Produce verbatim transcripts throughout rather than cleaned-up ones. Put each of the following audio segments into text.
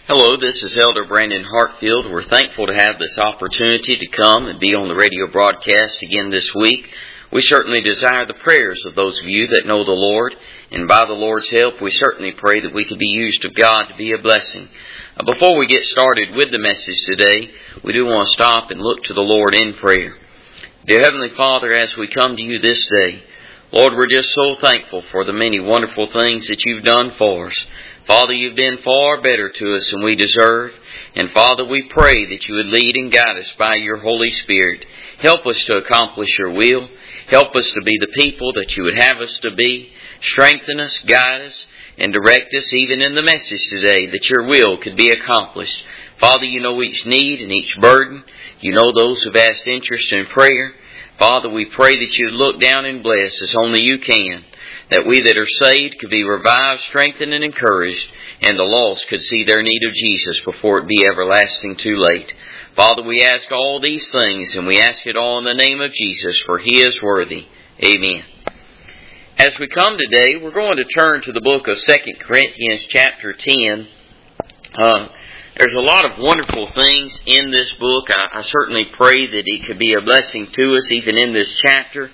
Hello, this is Elder Brandon Hartfield. We're thankful to have this opportunity to come and be on the radio broadcast again this week. We certainly desire the prayers of those of you that know the Lord, and by the Lord's help, we certainly pray that we could be used of God to be a blessing. Uh, before we get started with the message today, we do want to stop and look to the Lord in prayer. Dear Heavenly Father, as we come to you this day, Lord, we're just so thankful for the many wonderful things that you've done for us. Father, you've been far better to us than we deserve. And Father, we pray that you would lead and guide us by your Holy Spirit. Help us to accomplish your will. Help us to be the people that you would have us to be. Strengthen us, guide us, and direct us even in the message today that your will could be accomplished. Father, you know each need and each burden. You know those who've asked interest in prayer. Father, we pray that you'd look down and bless as only you can, that we that are saved could be revived, strengthened, and encouraged, and the lost could see their need of Jesus before it be everlasting too late. Father, we ask all these things, and we ask it all in the name of Jesus, for He is worthy. Amen. As we come today, we're going to turn to the book of Second Corinthians chapter ten. Uh, There's a lot of wonderful things in this book. I, I certainly pray that it could be a blessing to us even in this chapter.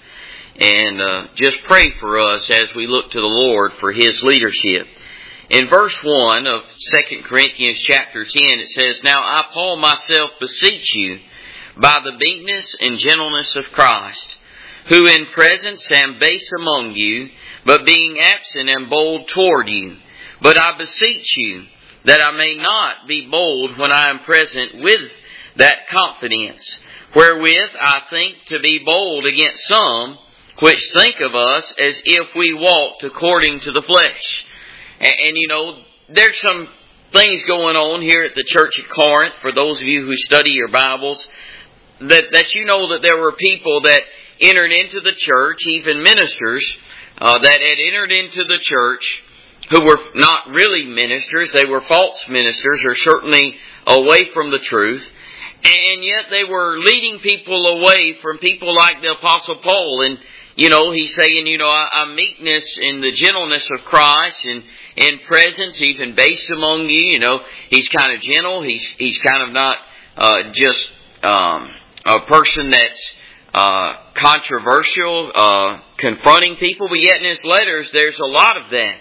And uh, just pray for us as we look to the Lord for His leadership. In verse one of Second Corinthians chapter ten, it says, "Now I, Paul, myself beseech you, by the meekness and gentleness of Christ, who in presence am base among you, but being absent am bold toward you. But I beseech you, that I may not be bold when I am present with that confidence, wherewith I think to be bold against some, which think of us as if we walked according to the flesh." And, and you know, there's some things going on here at the church at Corinth, for those of you who study your Bibles, that, that you know that there were people that entered into the church, even ministers, uh, that had entered into the church who were not really ministers. They were false ministers, or certainly away from the truth. And yet they were leading people away from people like the Apostle Paul. And, you know, he's saying, you know, I'm meekness in the gentleness of Christ, and in presence, even base among you. You know, he's kind of gentle. He's he's kind of not uh, just um, a person that's uh, controversial, uh, confronting people. But yet in his letters, there's a lot of that.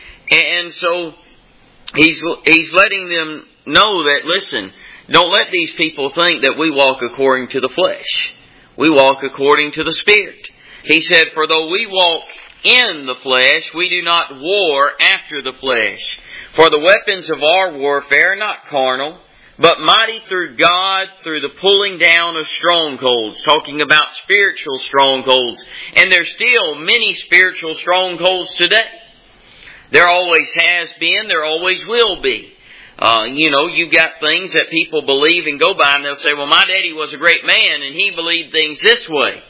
And so he's he's letting them know that, listen, don't let these people think that we walk according to the flesh. We walk according to the Spirit. He said, "For though we walk in the flesh, we do not war after the flesh. For the weapons of our warfare are not carnal, but mighty through God, through the pulling down of strongholds," talking about spiritual strongholds. And there's still many spiritual strongholds today. There always has been, there always will be. Uh, you know, you've got things that people believe and go by, and they'll say, well, my daddy was a great man, and he believed things this way.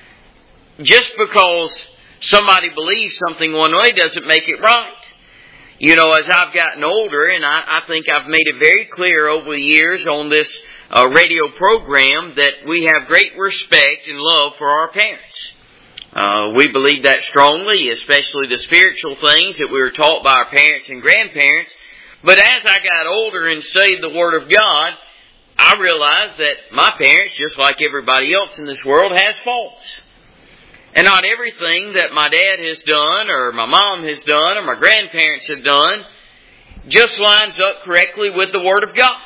Just because somebody believes something one way doesn't make it right. You know, as I've gotten older, and I, I think I've made it very clear over the years on this uh, radio program that we have great respect and love for our parents. Uh, we believe that strongly, especially the spiritual things that we were taught by our parents and grandparents. But as I got older and studied the Word of God, I realized that my parents, just like everybody else in this world, has faults. And not everything that my dad has done, or my mom has done, or my grandparents have done, just lines up correctly with the Word of God.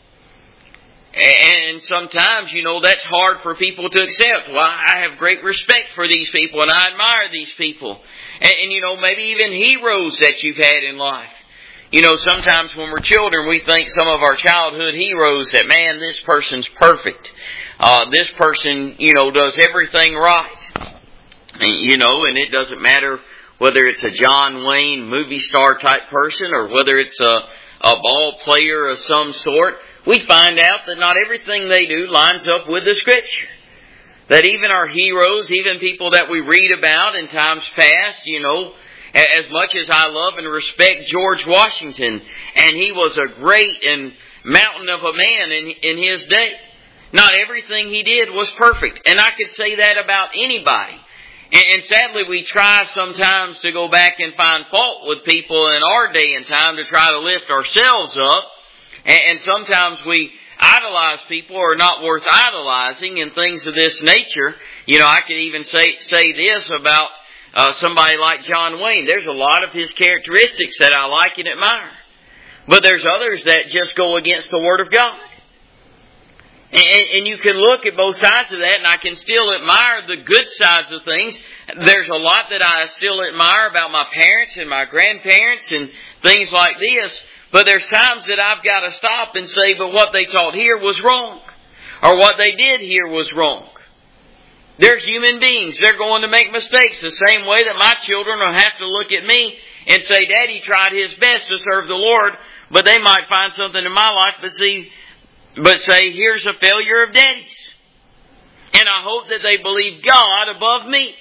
And sometimes, you know, that's hard for people to accept. Well, I have great respect for these people, and I admire these people. And, and, you know, maybe even heroes that you've had in life. You know, sometimes when we're children, we think some of our childhood heroes that, man, this person's perfect. Uh, this person, you know, does everything right. And, you know, and it doesn't matter whether it's a John Wayne movie star type person, or whether it's a, a ball player of some sort. We find out that not everything they do lines up with the Scripture. That even our heroes, even people that we read about in times past, you know, as much as I love and respect George Washington, and he was a great and mountain of a man in, in his day, not everything he did was perfect. And I could say that about anybody. And, and sadly, we try sometimes to go back and find fault with people in our day and time to try to lift ourselves up. And, and sometimes we idolize people who are not worth idolizing and things of this nature. You know, I could even say say this about uh, somebody like John Wayne. There's a lot of his characteristics that I like and admire. But there's others that just go against the Word of God. And, and you can look at both sides of that, and I can still admire the good sides of things. There's a lot that I still admire about my parents and my grandparents and things like this. But there's times that I've got to stop and say, but what they taught here was wrong. Or what they did here was wrong. They're human beings. They're going to make mistakes the same way that my children will have to look at me and say, Daddy tried his best to serve the Lord, but they might find something in my life but see, but say, here's a failure of Daddy's. And I hope that they believe God above me.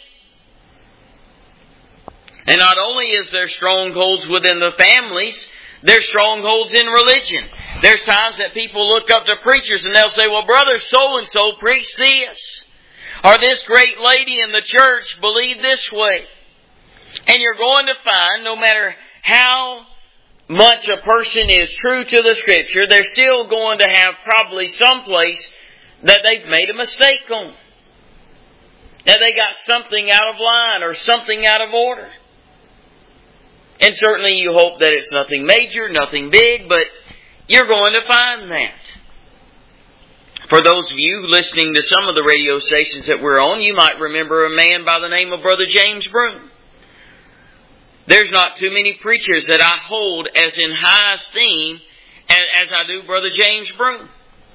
And not only is there strongholds within the families, there's strongholds in religion. There's times that people look up to preachers and they'll say, well, brother so-and-so preached this. Or this great lady in the church believed this way. And you're going to find, no matter how much a person is true to the Scripture, they're still going to have probably some place that they've made a mistake on. That they got something out of line or something out of order. And certainly you hope that it's nothing major, nothing big, but you're going to find that. For those of you listening to some of the radio stations that we're on, you might remember a man by the name of Brother James Broom. There's not too many preachers that I hold as in high esteem as, as I do Brother James Broom.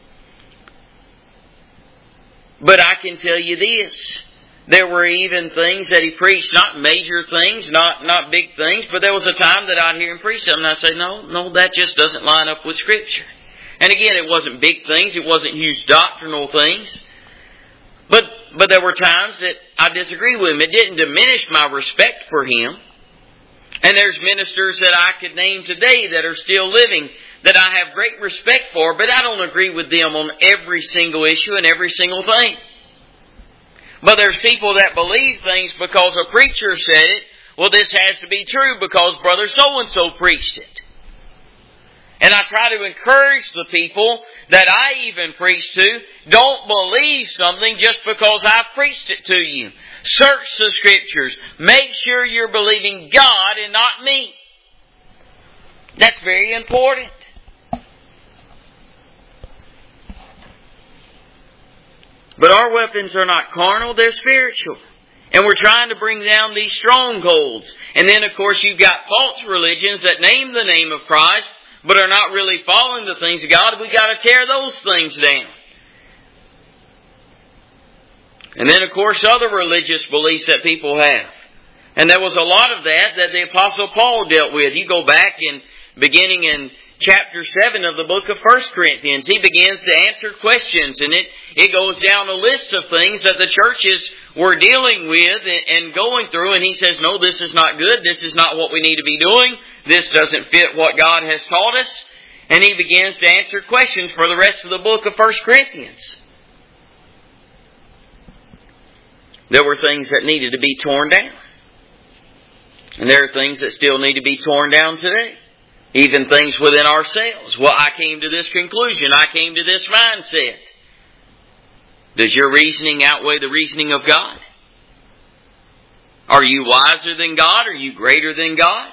But I can tell you this. There were even things that he preached, not major things, not, not big things, but there was a time that I'd hear him preach something and I'd say, no, no, that just doesn't line up with Scripture. And again, it wasn't big things, it wasn't huge doctrinal things. But, but there were times that I disagree with him. It didn't diminish my respect for him. And there's ministers that I could name today that are still living that I have great respect for, but I don't agree with them on every single issue and every single thing. But there's people that believe things because a preacher said it. Well, this has to be true because brother so-and-so preached it. And I try to encourage the people that I even preach to, don't believe something just because I preached it to you. Search the Scriptures. Make sure you're believing God and not me. That's very important. But our weapons are not carnal, they're spiritual. And we're trying to bring down these strongholds. And then, of course, you've got false religions that name the name of Christ, but are not really following the things of God. We've got to tear those things down. And then, of course, other religious beliefs that people have. And there was a lot of that that the Apostle Paul dealt with. You go back in beginning in chapter seven of the book of First Corinthians. He begins to answer questions, and it, it goes down a list of things that the churches were dealing with and, and going through. And he says, no, this is not good. This is not what we need to be doing. This doesn't fit what God has taught us. And he begins to answer questions for the rest of the book of First Corinthians. There were things that needed to be torn down. And there are things that still need to be torn down today. Even things within ourselves. Well, I came to this conclusion. I came to this mindset. Does your reasoning outweigh the reasoning of God? Are you wiser than God? Are you greater than God?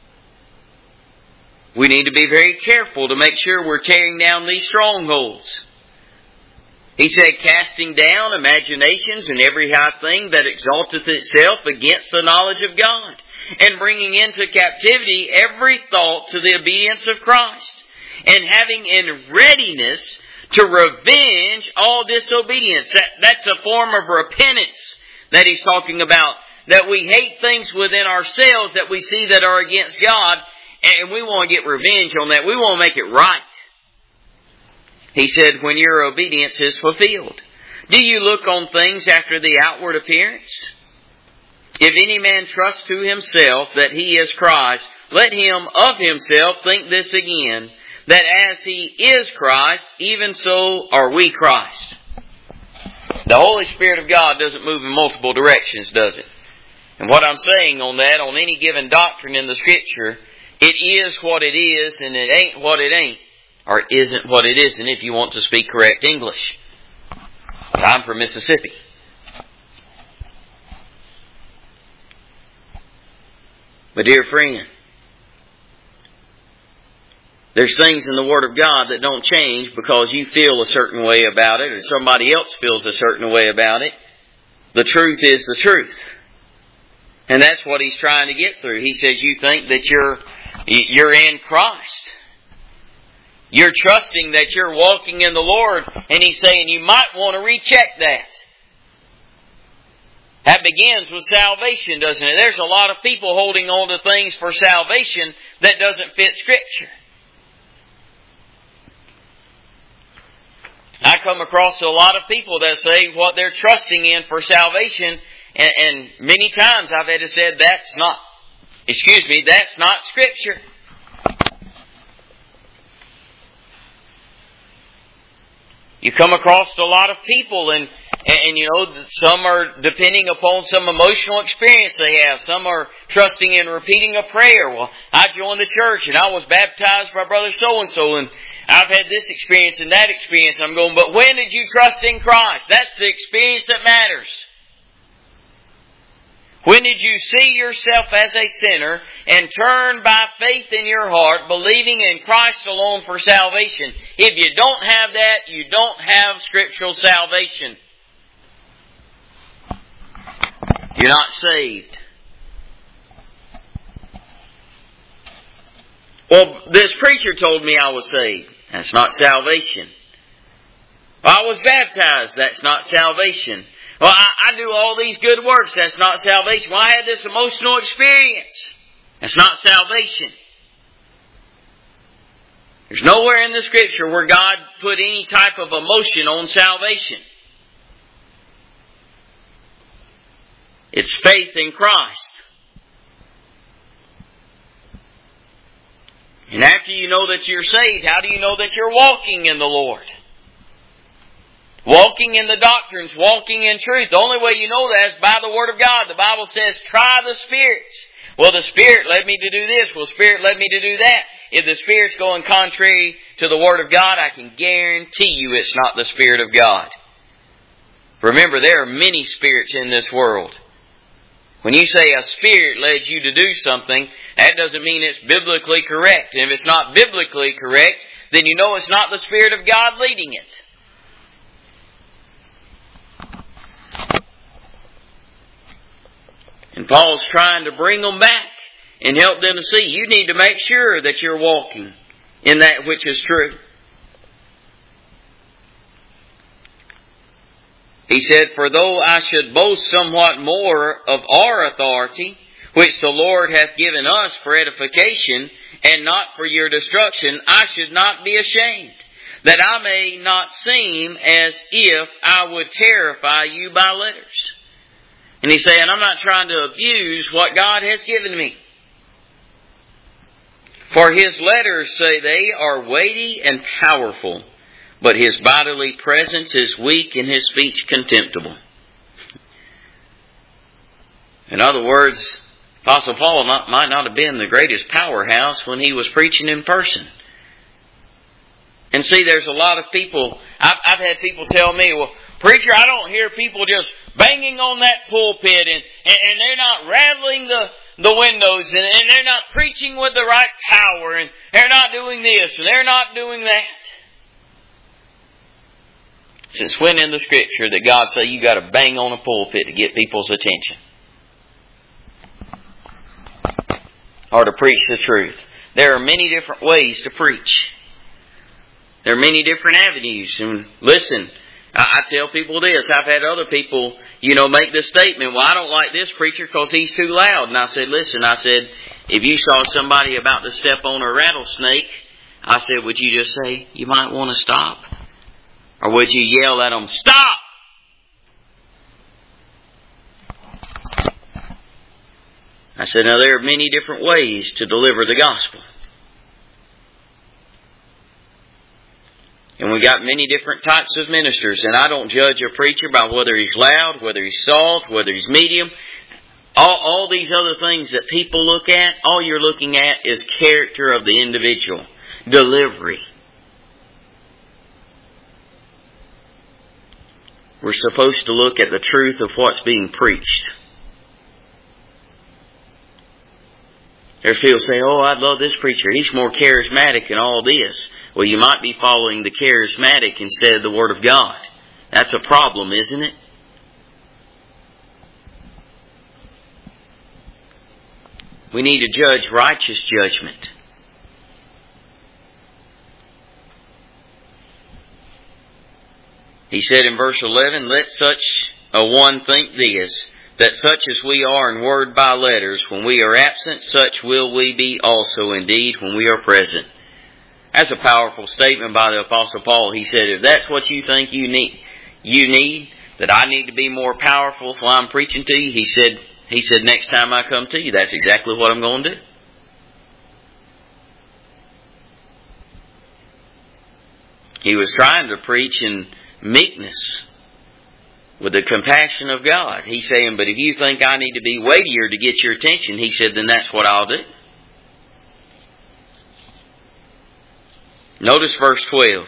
We need to be very careful to make sure we're tearing down these strongholds. He said, casting down imaginations and every high thing that exalteth itself against the knowledge of God, and bringing into captivity every thought to the obedience of Christ, and having in readiness to revenge all disobedience. That, that's a form of repentance that he's talking about. That we hate things within ourselves that we see that are against God, and we want to get revenge on that. We want to make it right. He said, when your obedience is fulfilled. Do you look on things after the outward appearance? If any man trust to himself that he is Christ, let him of himself think this again, that as he is Christ, even so are we Christ. The Holy Spirit of God doesn't move in multiple directions, does it? And what I'm saying on that, on any given doctrine in the Scripture, it is what it is and it ain't what it ain't. or isn't what it isn't if you want to speak correct English. I'm from Mississippi. But dear friend, there's things in the Word of God that don't change because you feel a certain way about it or somebody else feels a certain way about it. The truth is the truth. And that's what he's trying to get through. He says you think that you're you're in Christ. You're trusting that you're walking in the Lord, and he's saying you might want to recheck that. That begins with salvation, doesn't it? There's a lot of people holding on to things for salvation that doesn't fit Scripture. I come across a lot of people that say what they're trusting in for salvation, and, and many times I've had to say that's not, excuse me, that's not Scripture. You come across a lot of people and, and, and you know, some are depending upon some emotional experience they have. Some are trusting in repeating a prayer. Well, I joined the church and I was baptized by Brother so-and-so and I've had this experience and that experience. I'm going, but when did you trust in Christ? That's the experience that matters. When did you see yourself as a sinner and turn by faith in your heart, believing in Christ alone for salvation? If you don't have that, you don't have scriptural salvation. You're not saved. Well, this preacher told me I was saved. That's not salvation. I was baptized. That's not salvation. Well, I, I do all these good works. That's not salvation. Well, I had this emotional experience. That's not salvation. There's nowhere in the Scripture where God put any type of emotion on salvation. It's faith in Christ. And after you know that you're saved, how do you know that you're walking in the Lord? Walking in the doctrines, walking in truth. The only way you know that is by the Word of God. The Bible says, try the spirits. Well, the Spirit led me to do this. Well, the Spirit led me to do that. If the Spirit's going contrary to the Word of God, I can guarantee you it's not the Spirit of God. Remember, there are many spirits in this world. When you say a spirit led you to do something, that doesn't mean it's biblically correct. And if it's not biblically correct, then you know it's not the Spirit of God leading it. And Paul's trying to bring them back and help them to see. You need to make sure that you're walking in that which is true. He said, for though I should boast somewhat more of our authority, which the Lord hath given us for edification, and not for your destruction, I should not be ashamed, that I may not seem as if I would terrify you by letters. And he's saying, I'm not trying to abuse what God has given me. For His letters, say they, are weighty and powerful, but His bodily presence is weak and His speech contemptible. In other words, Apostle Paul not, might not have been the greatest powerhouse when he was preaching in person. And see, there's a lot of people, I've, I've had people tell me, well, preacher, I don't hear people just banging on that pulpit and, and, and they're not rattling the, the windows and, and they're not preaching with the right power and they're not doing this and they're not doing that. Since when in the Scripture did God say you got to bang on a pulpit to get people's attention? Or to preach the truth? There are many different ways to preach. There are many different avenues. And listen, I, I tell people this. I've had other people, you know, make this statement, well, I don't like this preacher because he's too loud. And I said, listen, I said, if you saw somebody about to step on a rattlesnake, I said, would you just say, you might want to stop? Or would you yell at them, stop! I said, now there are many different ways to deliver the gospel. And we got many different types of ministers. And I don't judge a preacher by whether he's loud, whether he's soft, whether he's medium. All, all these other things that people look at, all you're looking at is character of the individual. Delivery. We're supposed to look at the truth of what's being preached. There's people say, oh, I love this preacher. He's more charismatic and all this. Well, you might be following the charismatic instead of the Word of God. That's a problem, isn't it? We need to judge righteous judgment. He said in verse eleven, let such a one think this, that such as we are in word by letters, when we are absent, such will we be also indeed when we are present. That's a powerful statement by the Apostle Paul. He said, if that's what you think you need, you need, that I need to be more powerful while I'm preaching to you, he said, he said, next time I come to you, that's exactly what I'm going to do. He was trying to preach in meekness, with the compassion of God. He's saying, but if you think I need to be weightier to get your attention, he said, then that's what I'll do. Notice verse twelve.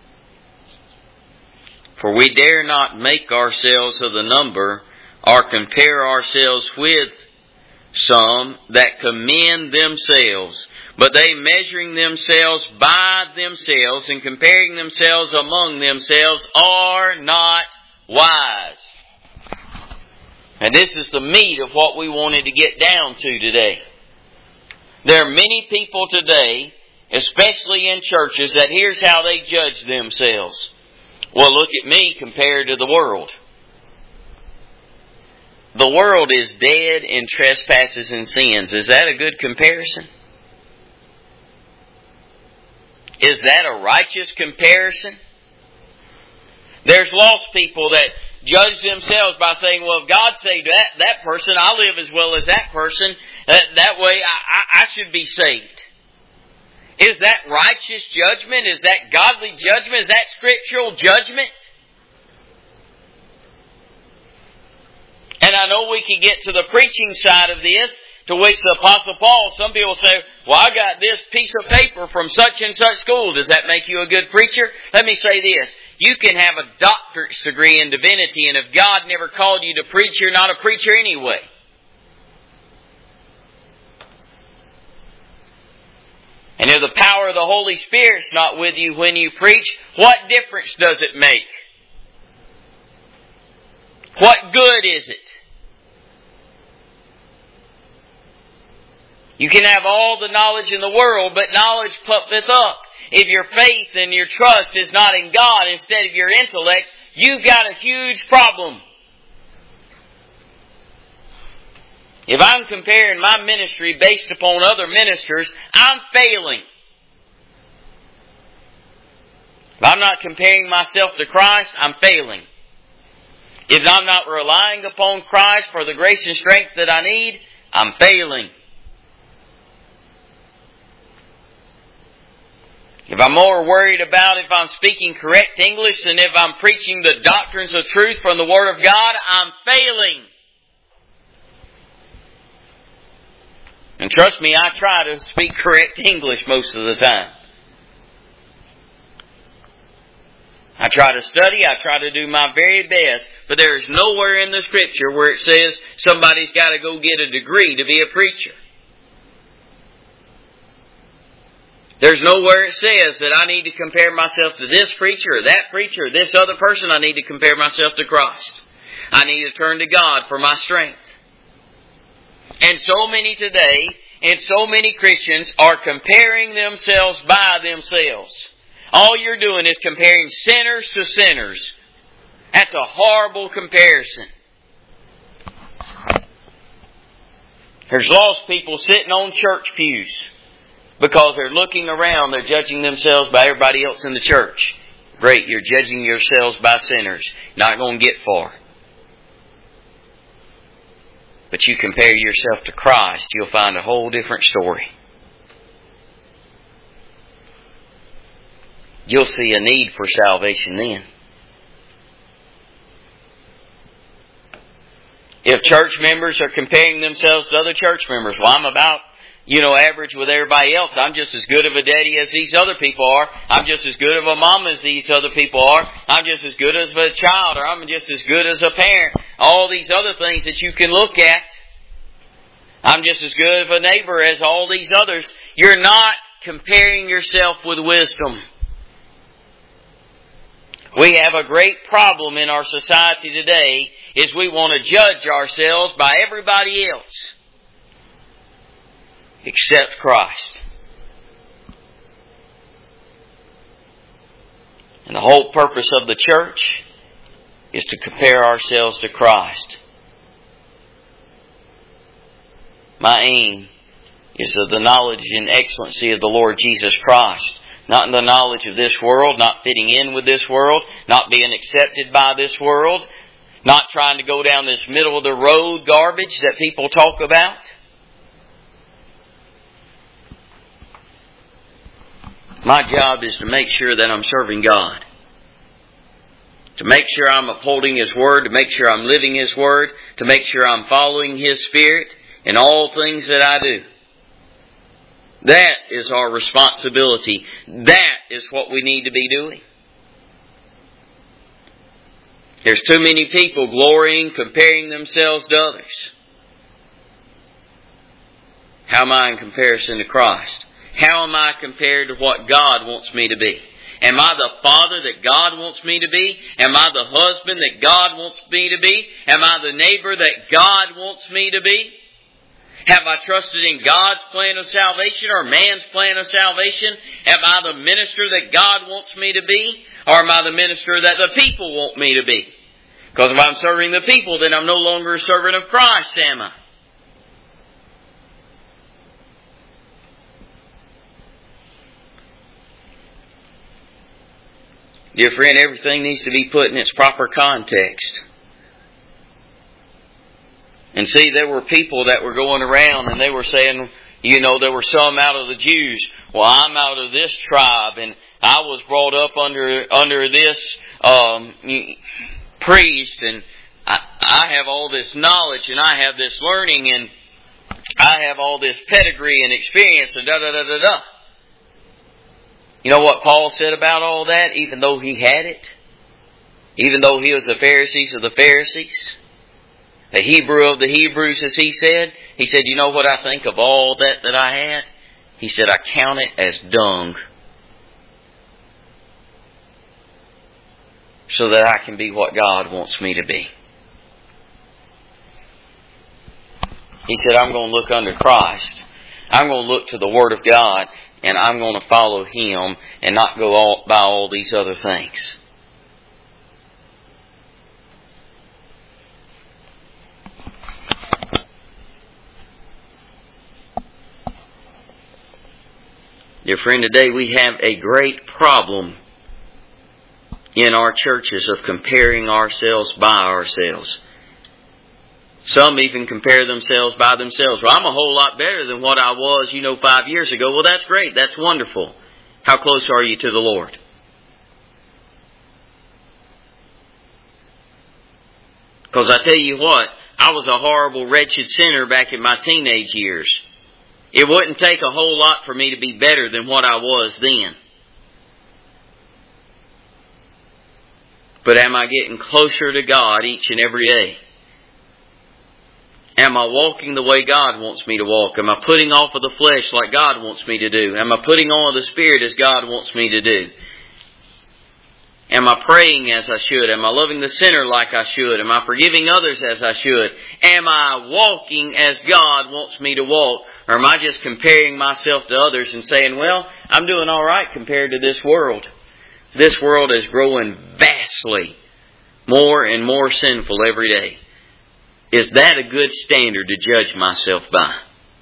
For we dare not make ourselves of the number, or compare ourselves with some that commend themselves, but they measuring themselves by themselves and comparing themselves among themselves are not wise. And this is the meat of what we wanted to get down to today. There are many people today, especially in churches, that here's how they judge themselves. Well, look at me compared to the world. The world is dead in trespasses and sins. Is that a good comparison? Is that a righteous comparison? There's lost people that judge themselves by saying, well, if God saved that, that person, I live as well as that person. That, that way I, I, I should be saved. Is that righteous judgment? Is that godly judgment? Is that scriptural judgment? And I know we can get to the preaching side of this, to which the Apostle Paul, some people say, well, I got this piece of paper from such and such school. Does that make you a good preacher? Let me say this. You can have a doctorate's degree in divinity, and if God never called you to preach, you're not a preacher anyway. And if the power of the Holy Spirit's not with you when you preach, what difference does it make? What good is it? You can have all the knowledge in the world, but knowledge puffeth up. If your faith and your trust is not in God instead of your intellect, you've got a huge problem. If I'm comparing my ministry based upon other ministers, I'm failing. If I'm not comparing myself to Christ, I'm failing. If I'm not relying upon Christ for the grace and strength that I need, I'm failing. If I'm more worried about if I'm speaking correct English than if I'm preaching the doctrines of truth from the Word of God, I'm failing. And trust me, I try to speak correct English most of the time. I try to study, I try to do my very best, but there is nowhere in the Scripture where it says somebody's got to go get a degree to be a preacher. There's nowhere it says that I need to compare myself to this preacher or that preacher or this other person. I need to compare myself to Christ. I need to turn to God for my strength. And so many today, and so many Christians are comparing themselves by themselves. All you're doing is comparing sinners to sinners. That's a horrible comparison. There's lost people sitting on church pews because they're looking around, they're judging themselves by everybody else in the church. Great, you're judging yourselves by sinners. Not going to get far. But you compare yourself to Christ, you'll find a whole different story. You'll see a need for salvation then. If church members are comparing themselves to other church members, well, I'm about you know, average with everybody else. I'm just as good of a daddy as these other people are. I'm just as good of a mom as these other people are. I'm just as good as a child, or I'm just as good as a parent. All these other things that you can look at. I'm just as good of a neighbor as all these others. You're not comparing yourself with wisdom. We have a great problem in our society today is we want to judge ourselves by everybody else except Christ. And the whole purpose of the church is to compare ourselves to Christ. My aim is of the knowledge and excellency of the Lord Jesus Christ. Not in the knowledge of this world, not fitting in with this world, not being accepted by this world, not trying to go down this middle of the road garbage that people talk about. My job is to make sure that I'm serving God. To make sure I'm upholding His Word, to make sure I'm living His Word, to make sure I'm following His Spirit in all things that I do. That is our responsibility. That is what we need to be doing. There's too many people glorying, comparing themselves to others. How am I in comparison to Christ? How am I compared to what God wants me to be? Am I the father that God wants me to be? Am I the husband that God wants me to be? Am I the neighbor that God wants me to be? Have I trusted in God's plan of salvation or man's plan of salvation? Am I the minister that God wants me to be? Or am I the minister that the people want me to be? Because if I'm serving the people, then I'm no longer a servant of Christ, am I? Dear friend, everything needs to be put in its proper context. And see, there were people that were going around and they were saying, you know, there were some out of the Jews. Well, I'm out of this tribe and I was brought up under under this um, priest and I, I have all this knowledge and I have this learning and I have all this pedigree and experience and da da da da da. You know what Paul said about all that? Even though he had it, even though he was the Pharisees of the Pharisees, the Hebrew of the Hebrews, as he said, he said, you know what I think of all that that I had? He said, I count it as dung so that I can be what God wants me to be. He said, I'm going to look under Christ. I'm going to look to the Word of God, and I'm going to follow Him and not go all, by all these other things. Dear friend, today we have a great problem in our churches of comparing ourselves by ourselves. Some even compare themselves by themselves. Well, I'm a whole lot better than what I was, you know, five years ago. Well, that's great. That's wonderful. How close are you to the Lord? Because I tell you what, I was a horrible, wretched sinner back in my teenage years. It wouldn't take a whole lot for me to be better than what I was then. But am I getting closer to God each and every day? Am I walking the way God wants me to walk? Am I putting off of the flesh like God wants me to do? Am I putting on of the Spirit as God wants me to do? Am I praying as I should? Am I loving the sinner like I should? Am I forgiving others as I should? Am I walking as God wants me to walk? Or am I just comparing myself to others and saying, well, I'm doing all right compared to this world. This world is growing vastly more and more sinful every day. Is that a good standard to judge myself by?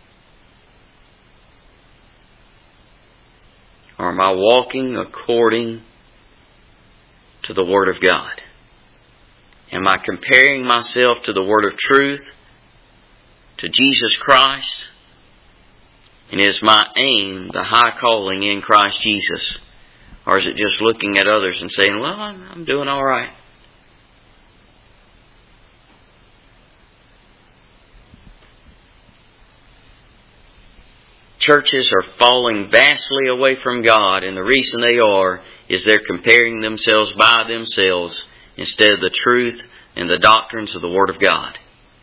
Or am I walking according to the Word of God? Am I comparing myself to the Word of truth, to Jesus Christ? And is my aim the high calling in Christ Jesus? Or is it just looking at others and saying, well, I'm, I'm doing all right? Churches are falling vastly away from God, and the reason they are is they're comparing themselves by themselves instead of the truth and the doctrines of the Word of God.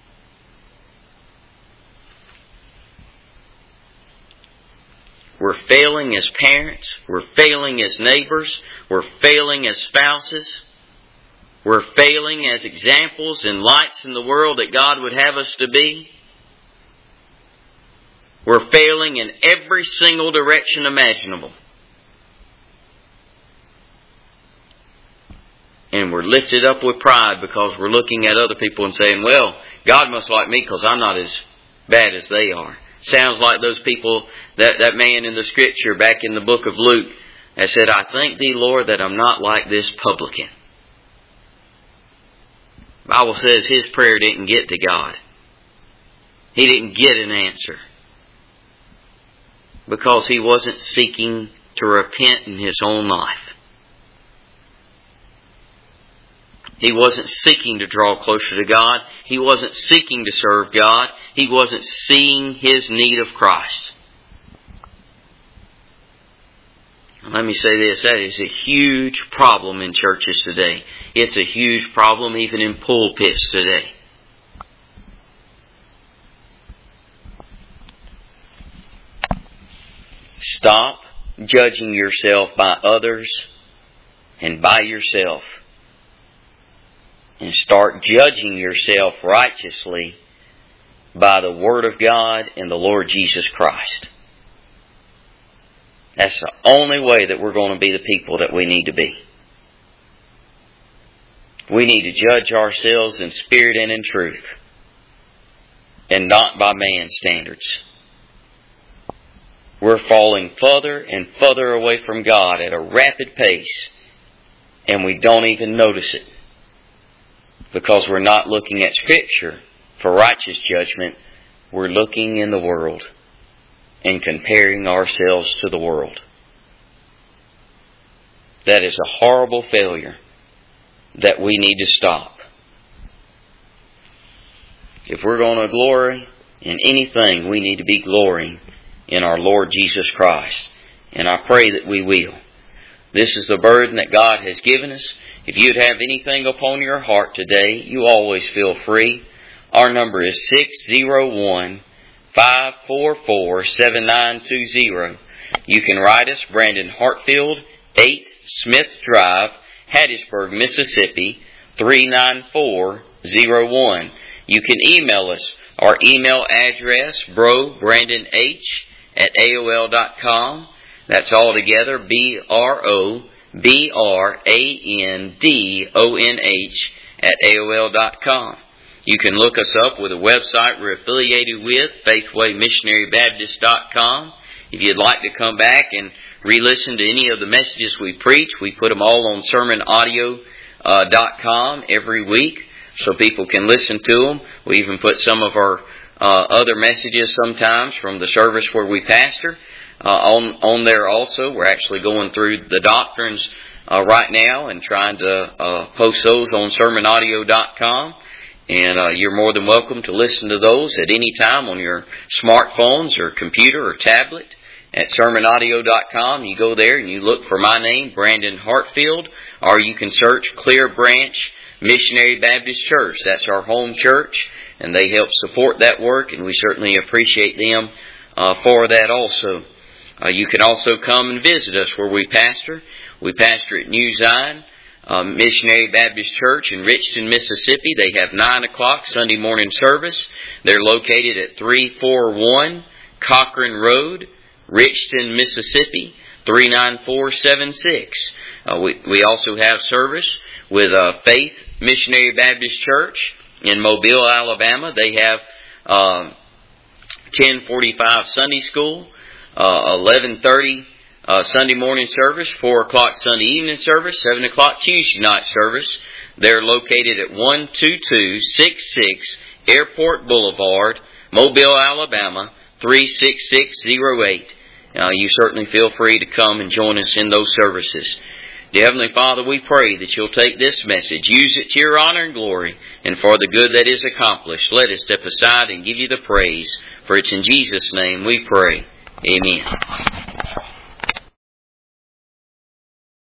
We're failing as parents. We're failing as neighbors. We're failing as spouses. We're failing as examples and lights in the world that God would have us to be. We're failing in every single direction imaginable. And we're lifted up with pride because we're looking at other people and saying, well, God must like me because I'm not as bad as they are. Sounds like those people, that, that man in the Scripture back in the book of Luke that said, I thank Thee, Lord, that I'm not like this publican. The Bible says his prayer didn't get to God. He didn't get an answer because he wasn't seeking to repent in his own life. He wasn't seeking to draw closer to God. He wasn't seeking to serve God. He wasn't seeing his need of Christ. Let me say this, that is a huge problem in churches today. It's a huge problem even in pulpits today. Stop judging yourself by others and by yourself. And start judging yourself righteously by the Word of God and the Lord Jesus Christ. That's the only way that we're going to be the people that we need to be. We need to judge ourselves in spirit and in truth, and not by man's standards. We're falling further and further away from God at a rapid pace, and we don't even notice it. Because we're not looking at Scripture for righteous judgment. We're looking in the world and comparing ourselves to the world. That is a horrible failure that we need to stop. If we're going to glory in anything, we need to be glorying in our Lord Jesus Christ. And I pray that we will. This is the burden that God has given us. If you'd have anything upon your heart today, you always feel free. Our number is six oh one, five four four, seven nine two zero. You can write us, Brandon Hartfield, eight Smith Drive, Hattiesburg, Mississippi, three nine four zero one. You can email us. Our email address, brobrandonh at A O L dot com. That's all together, B R O B R A N D O N H at A O L dot com. You can look us up with a website we're affiliated with, faithway missionary baptist dot com. If you'd like to come back and re-listen to any of the messages we preach, we put them all on sermon audio dot com every week so people can listen to them. We even put some of our uh, other messages sometimes from the service where we pastor Uh, on on there also. We're actually going through the doctrines uh, right now and trying to uh, post those on sermon audio dot com. And uh, you're more than welcome to listen to those at any time on your smartphones or computer or tablet at sermon audio dot com. You go there and you look for my name, Brandon Hartfield, or you can search Clear Branch Missionary Baptist Church. That's our home church, and they help support that work, and we certainly appreciate them uh, for that also. Uh, you can also come and visit us where we pastor. We pastor at New Zion um, Missionary Baptist Church in Richton, Mississippi. They have nine o'clock Sunday morning service. They're located at three forty-one Cochran Road, Richton, Mississippi, three nine four seven six. Uh, we, we also have service with uh, Faith Missionary Baptist Church in Mobile, Alabama. They have uh, ten forty-five Sunday school, Uh, eleven thirty uh, Sunday morning service, four o'clock Sunday evening service, seven o'clock Tuesday night service. They're located at one two two six six Airport Boulevard, Mobile, Alabama, three six six zero eight. Uh, you certainly feel free to come and join us in those services. Dear Heavenly Father, we pray that You'll take this message, use it to Your honor and glory, and for the good that is accomplished. Let us step aside and give You the praise, for it's in Jesus' name we pray. Amen.